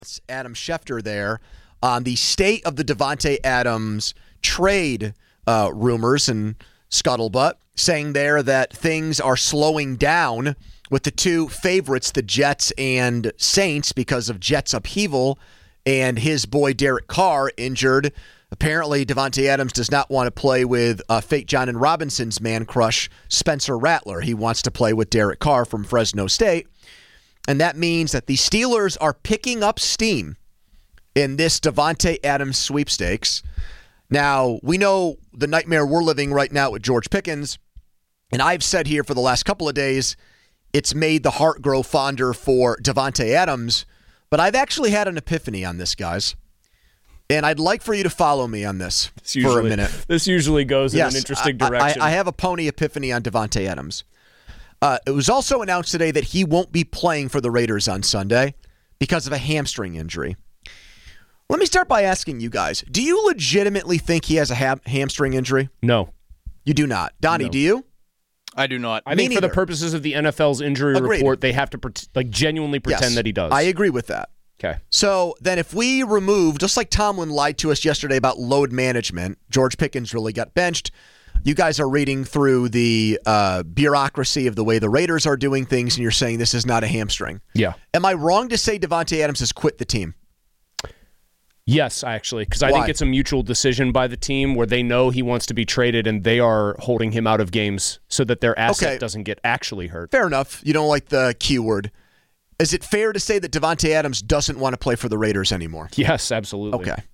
Adam Schefter there on the state of the Davante Adams trade rumors and scuttlebutt, saying there that things are slowing down with the two favorites, the Jets and Saints, because of Jets upheaval and his boy Derek Carr injured. Apparently, Davante Adams does not want to play with Fate John and Robinson's man crush, Spencer Rattler. He wants to play with Derek Carr from Fresno State. And that means that the Steelers are picking up steam in this Davante Adams sweepstakes. Now, we know the nightmare we're living right now with George Pickens, and I've said here for the last couple of days, it's made the heart grow fonder for Davante Adams, but I've actually had an epiphany on this, guys. And I'd like for you to follow me on this for a minute. This usually goes in an interesting direction. I have a pony epiphany on Davante Adams. It was also announced today that he won't be playing for the Raiders on Sunday because of a hamstring injury. Let me start by asking you guys, do you legitimately think he has a hamstring injury? No. You do not. Donnie, do you? I do not. I think for the purposes of the NFL's injury report, they have to genuinely pretend that he does. I agree with that. Okay. So then if we remove, just like Tomlin lied to us yesterday about load management, George Pickens really got benched. You guys are reading through the bureaucracy of the way the Raiders are doing things, and you're saying this is not a hamstring. Yeah. Am I wrong to say Davante Adams has quit the team? Yes, actually, because I think it's a mutual decision by the team where they know he wants to be traded and they are holding him out of games so that their asset doesn't get actually hurt. Fair enough. You don't like the keyword. Is it fair to say that Davante Adams doesn't want to play for the Raiders anymore? Yes, absolutely. Okay.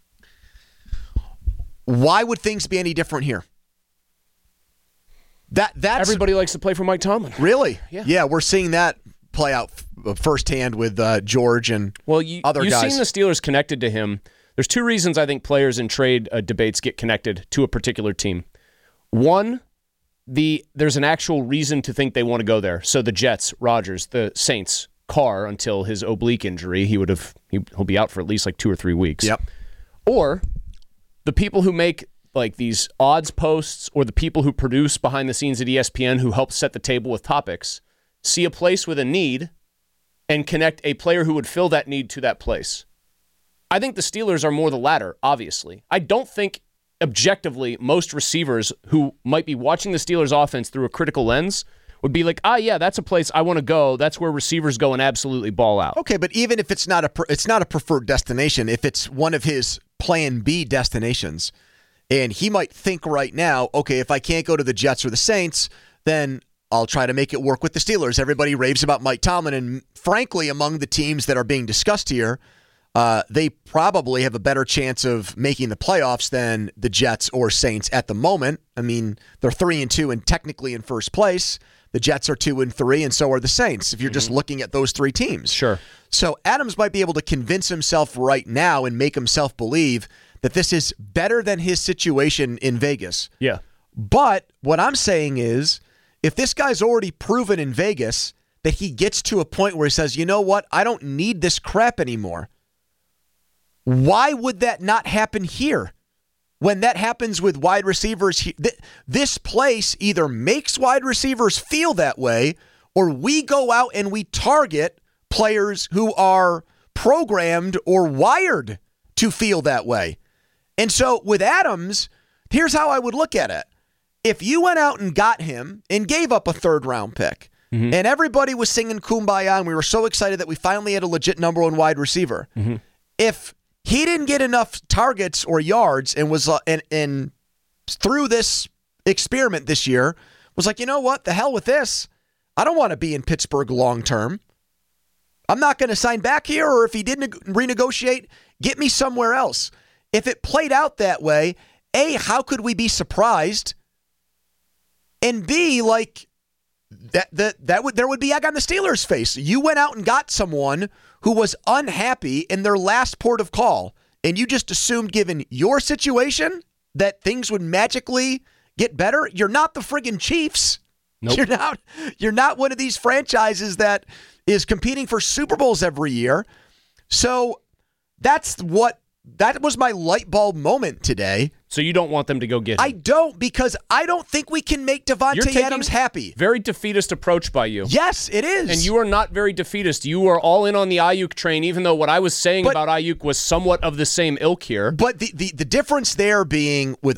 Why would things be any different here? That's everybody likes to play for Mike Tomlin. Really? Yeah, we're seeing that play out firsthand with George and other guys. You've seen the Steelers connected to him. There's two reasons I think players in trade debates get connected to a particular team. One, there's an actual reason to think they want to go there. So the Jets, Rodgers, the Saints, Carr, until his oblique injury, he'll be out for at least like 2 or 3 weeks. Yep. Or the people who make like these odds posts or the people who produce behind the scenes at ESPN who help set the table with topics see a place with a need and connect a player who would fill that need to that place. I think the Steelers are more the latter, obviously. I don't think objectively most receivers who might be watching the Steelers offense through a critical lens would be like, yeah, that's a place I want to go. That's where receivers go and absolutely ball out. Okay, but even if it's not a preferred destination, if it's one of his plan B destinations, and he might think right now, okay, if I can't go to the Jets or the Saints, then I'll try to make it work with the Steelers. Everybody raves about Mike Tomlin, and frankly, among the teams that are being discussed here, they probably have a better chance of making the playoffs than the Jets or Saints at the moment. I mean, they're 3-2 and technically in first place. The Jets are 2-3, and so are the Saints, if you're just looking at those three teams. Sure. So Adams might be able to convince himself right now and make himself believe that this is better than his situation in Vegas. Yeah. But what I'm saying is, if this guy's already proven in Vegas that he gets to a point where he says, you know what, I don't need this crap anymore, why would that not happen here? When that happens with wide receivers, this place either makes wide receivers feel that way, or we go out and we target players who are programmed or wired to feel that way. And so with Adams, here's how I would look at it. If you went out and got him and gave up a third-round pick, and everybody was singing Kumbaya, and we were so excited that we finally had a legit number one wide receiver, if he didn't get enough targets or yards and was and through this experiment this year was like, you know what, the hell with this. I don't want to be in Pittsburgh long term. I'm not going to sign back here, or if he didn't renegotiate, get me somewhere else. If it played out that way, A, how could we be surprised? And B, like there would be egg on the Steelers' face. You went out and got someone who was unhappy in their last port of call, and you just assumed, given your situation, that things would magically get better. You're not the friggin' Chiefs. Nope. You're not one of these franchises that is competing for Super Bowls every year. So that was my light bulb moment today, So you don't want them to go get him. I don't, because I don't think we can make You're Devontae taking Adams happy. Very defeatist approach by you. Yes, it is. And you are not very defeatist. You are all in on the Ayuk train, even though what I was saying about Ayuk was somewhat of the same ilk here. But the difference there being with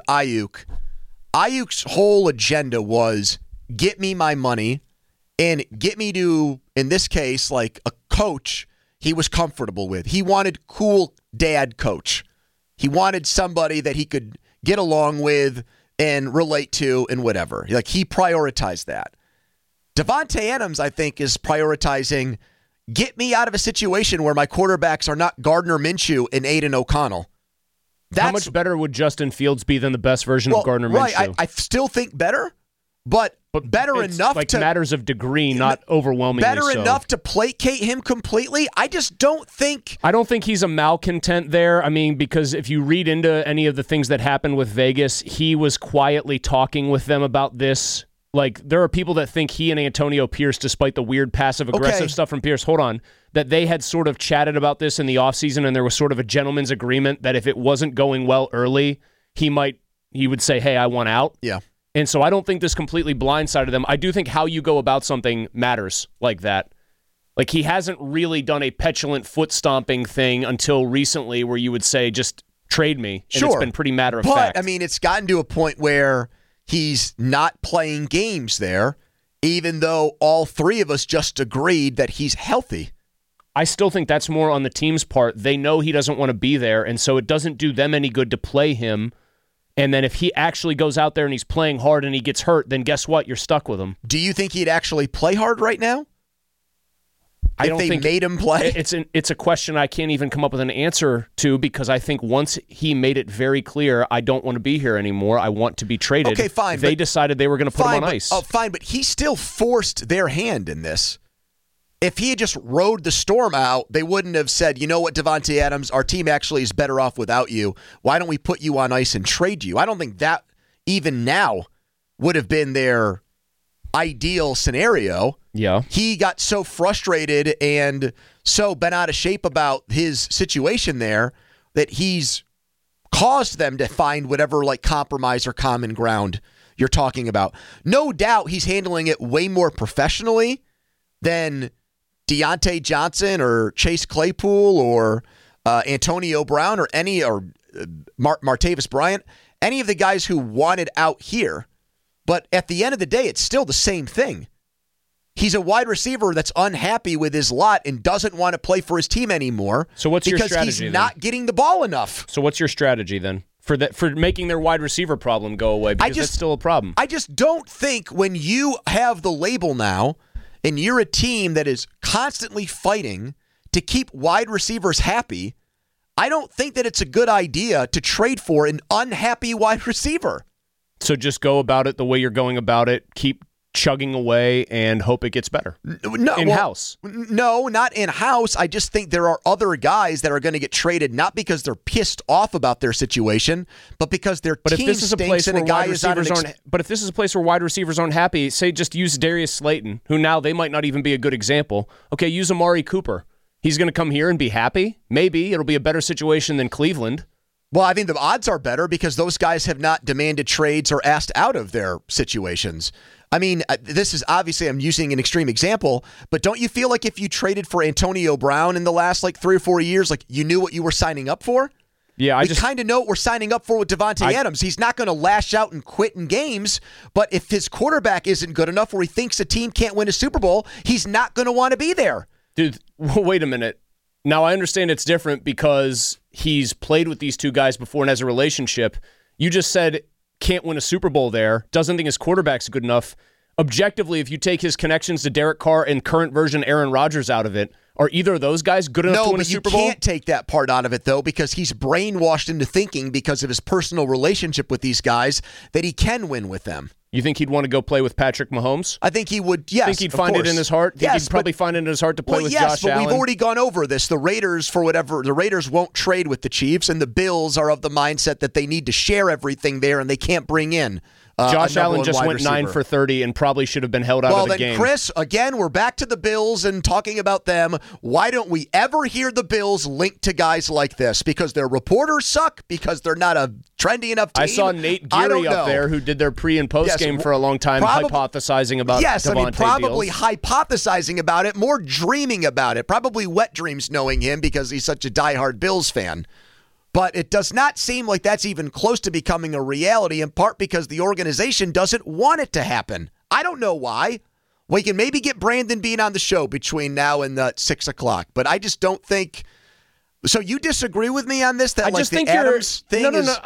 Ayuk's whole agenda was get me my money and get me to, in this case, like a coach he was comfortable with. He wanted cool dad coach. He wanted somebody that he could get along with and relate to and whatever. Like, he prioritized that. Devontae Adams, I think, is prioritizing get me out of a situation where my quarterbacks are not Gardner Minshew and Aiden O'Connell. How much better would Justin Fields be than the best version of Gardner Minshew? Right, I still think better, but better enough like to matters of degree, not overwhelmingly better so. enough to placate him completely. I just don't think. I don't think he's a malcontent there. I mean, because if you read into any of the things that happened with Vegas, he was quietly talking with them about this. Like, there are people that think he and Antonio Pierce, despite the weird passive-aggressive stuff from Pierce, that they had sort of chatted about this in the offseason, and there was sort of a gentleman's agreement that if it wasn't going well early, he would say, hey, I want out. Yeah. And so I don't think this completely blindsided them. I do think how you go about something matters like that. Like, he hasn't really done a petulant foot-stomping thing until recently where you would say, just trade me. And Sure. It's been pretty matter-of-fact. But, I mean, it's gotten to a point where he's not playing games there, even though all three of us just agreed that he's healthy. I still think that's more on the team's part. They know he doesn't want to be there, and so it doesn't do them any good to play him. And then if he actually goes out there and he's playing hard and he gets hurt, then guess what? You're stuck with him. Do you think he'd actually play hard right now? I don't think made him play. It's a question I can't even come up with an answer to, because I think once he made it very clear, I don't want to be here anymore. I want to be traded. Okay, fine. They decided they were going to put him on ice. Fine, but he still forced their hand in this. If he had just rode the storm out, they wouldn't have said, you know what, Devontae Adams, our team actually is better off without you. Why don't we put you on ice and trade you? I don't think that even now would have been their ideal scenario. Yeah. He got so frustrated and so bent out of shape about his situation there that he's caused them to find whatever like compromise or common ground you're talking about. No doubt he's handling it way more professionally than Deontay Johnson or Chase Claypool or Antonio Brown or Martavis Bryant, any of the guys who wanted out here. But at the end of the day, it's still the same thing. He's a wide receiver that's unhappy with his lot and doesn't want to play for his team anymore. So what's your strategy because he's not getting the ball enough. So what's your strategy then for making their wide receiver problem go away? Because that's still a problem. I just don't think when you have the label now and you're a team that is constantly fighting to keep wide receivers happy, I don't think that it's a good idea to trade for an unhappy wide receiver. So just go about it the way you're going about it. Keep chugging away and hope it gets better. No, in-house. No, not in-house. I just think there are other guys that are going to get traded, not because they're pissed off about their situation, but because their team stinks and a guy is on But if this is a place where wide receivers aren't happy, say just use Darius Slayton, who now they might not even be a good example. Okay, use Amari Cooper. He's going to come here and be happy? Maybe. It'll be a better situation than Cleveland. Well, I think the odds are better because those guys have not demanded trades or asked out of their situations. I mean, this is obviously, I'm using an extreme example, but don't you feel like if you traded for Antonio Brown in the last 3 or 4 years, you knew what you were signing up for? Yeah, we kind of know what we're signing up for with Devontae Adams. He's not going to lash out and quit in games, but if his quarterback isn't good enough or he thinks a team can't win a Super Bowl, he's not going to want to be there. Dude, wait a minute. Now, I understand it's different because he's played with these two guys before and has a relationship. You just said can't win a Super Bowl there, doesn't think his quarterback's good enough. Objectively, if you take his connections to Derek Carr and current version Aaron Rodgers out of it, are either of those guys good enough to win a Super Bowl? No, but you can't take that part out of it, though, because he's brainwashed into thinking because of his personal relationship with these guys that he can win with them. You think he'd want to go play with Patrick Mahomes? I think he would, yes. Think he'd find it in his heart? Think he'd probably find it in his heart to play with Josh Allen? Yes, but we've already gone over this. The Raiders, the Raiders won't trade with the Chiefs, and the Bills are of the mindset that they need to share everything there and they can't bring in Josh a number Allen one just wide went 9 receiver. for 30 and probably should have been held out of the game. Well, then, Chris, again, we're back to the Bills and talking about them. Why don't we ever hear the Bills linked to guys like this? Because their reporters suck? Because they're not a trendy enough team? I saw Nate Geary up there who did their pre- and post-game for a long time hypothesizing about Devontae probably deals. Hypothesizing about it, more dreaming about it. Probably wet dreams knowing him because he's such a diehard Bills fan. But it does not seem like that's even close to becoming a reality, in part because the organization doesn't want it to happen. I don't know why. We can maybe get Brandon Beane on the show between now and 6 o'clock, but I just don't think... So you disagree with me on this? That I just think Adams thing no. is...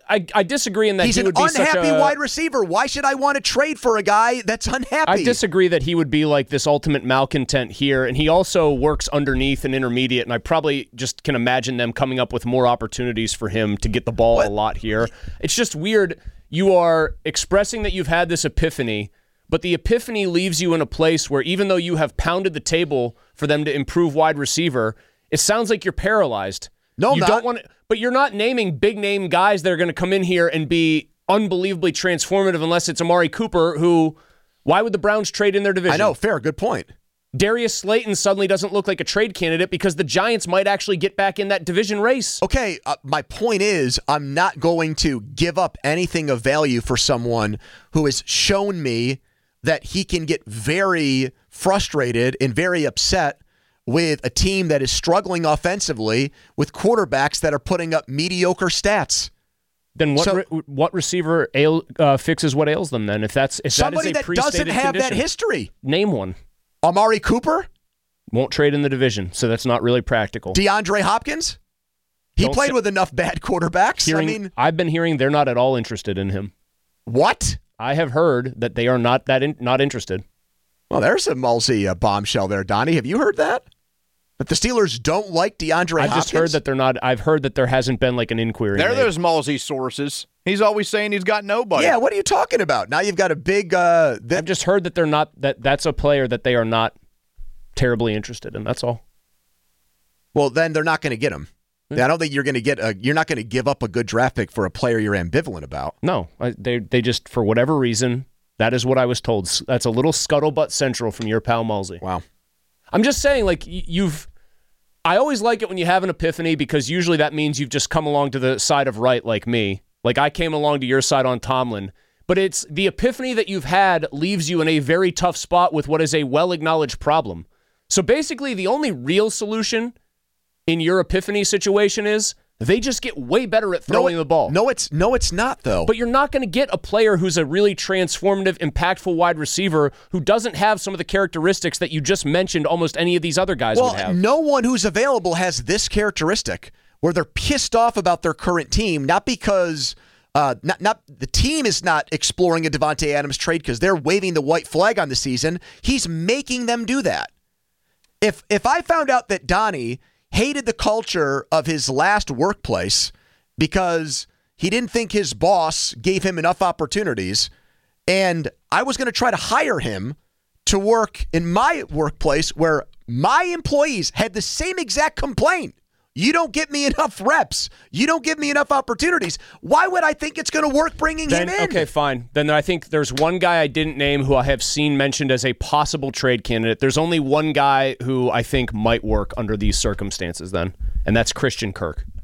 I disagree in that he's he would be an unhappy such a wide receiver. Why should I want to trade for a guy that's unhappy? I disagree that he would be like this ultimate malcontent here, and he also works underneath and intermediate, and I probably just can imagine them coming up with more opportunities for him to get the ball a lot here. It's just weird. You are expressing that you've had this epiphany, but the epiphany leaves you in a place where even though you have pounded the table for them to improve wide receiver, it sounds like you're paralyzed. No, you don't want to, but you're not naming big name guys that are going to come in here and be unbelievably transformative unless it's Amari Cooper, who, why would the Browns trade in their division? I know, fair, good point. Darius Slayton suddenly doesn't look like a trade candidate because the Giants might actually get back in that division race. Okay, my point is I'm not going to give up anything of value for someone who has shown me that he can get very frustrated and very upset with a team that is struggling offensively with quarterbacks that are putting up mediocre stats. Then what receiver fixes what ails them then? If that is somebody that doesn't have condition, that history. Name one. Amari Cooper? Won't trade in the division, so that's not really practical. DeAndre Hopkins? He played with enough bad quarterbacks. I've been hearing they're not at all interested in him. What? I have heard that they are not not interested. Well, there's a Mulsey bombshell there, Donnie. Have you heard that? That the Steelers don't like DeAndre Hopkins? I've just heard that they're not. I've heard that there hasn't been like an inquiry. There are those Mulsey sources. He's always saying he's got nobody. Yeah, what are you talking about? Now you've got a big... I've just heard that they're not. That's a player that they are not terribly interested in. That's all. Well, then they're not going to get him. I don't think you're going to get you're not going to give up a good draft pick for a player you're ambivalent about. No, they just, for whatever reason, that is what I was told. That's a little scuttlebutt central from your pal Mulsey. Wow. I'm just saying, like, I always like it when you have an epiphany because usually that means you've just come along to the side of right like me. Like I came along to your side on Tomlin. But it's the epiphany that you've had leaves you in a very tough spot with what is a well-acknowledged problem. So basically the only real solution in your epiphany situation is they just get way better at throwing the ball. No, it's not, though. But you're not going to get a player who's a really transformative, impactful wide receiver who doesn't have some of the characteristics that you just mentioned almost any of these other guys would have. Well, no one who's available has this characteristic where they're pissed off about their current team, not because not the team is not exploring a Devontae Adams trade because they're waving the white flag on the season. He's making them do that. If I found out that Donnie hated the culture of his last workplace because he didn't think his boss gave him enough opportunities, and I was going to try to hire him to work in my workplace where my employees had the same exact complaint. You don't give me enough reps. You don't give me enough opportunities. Why would I think it's going to work bringing him in? Okay, fine. Then I think there's one guy I didn't name who I have seen mentioned as a possible trade candidate. There's only one guy who I think might work under these circumstances then, and that's Christian Kirk.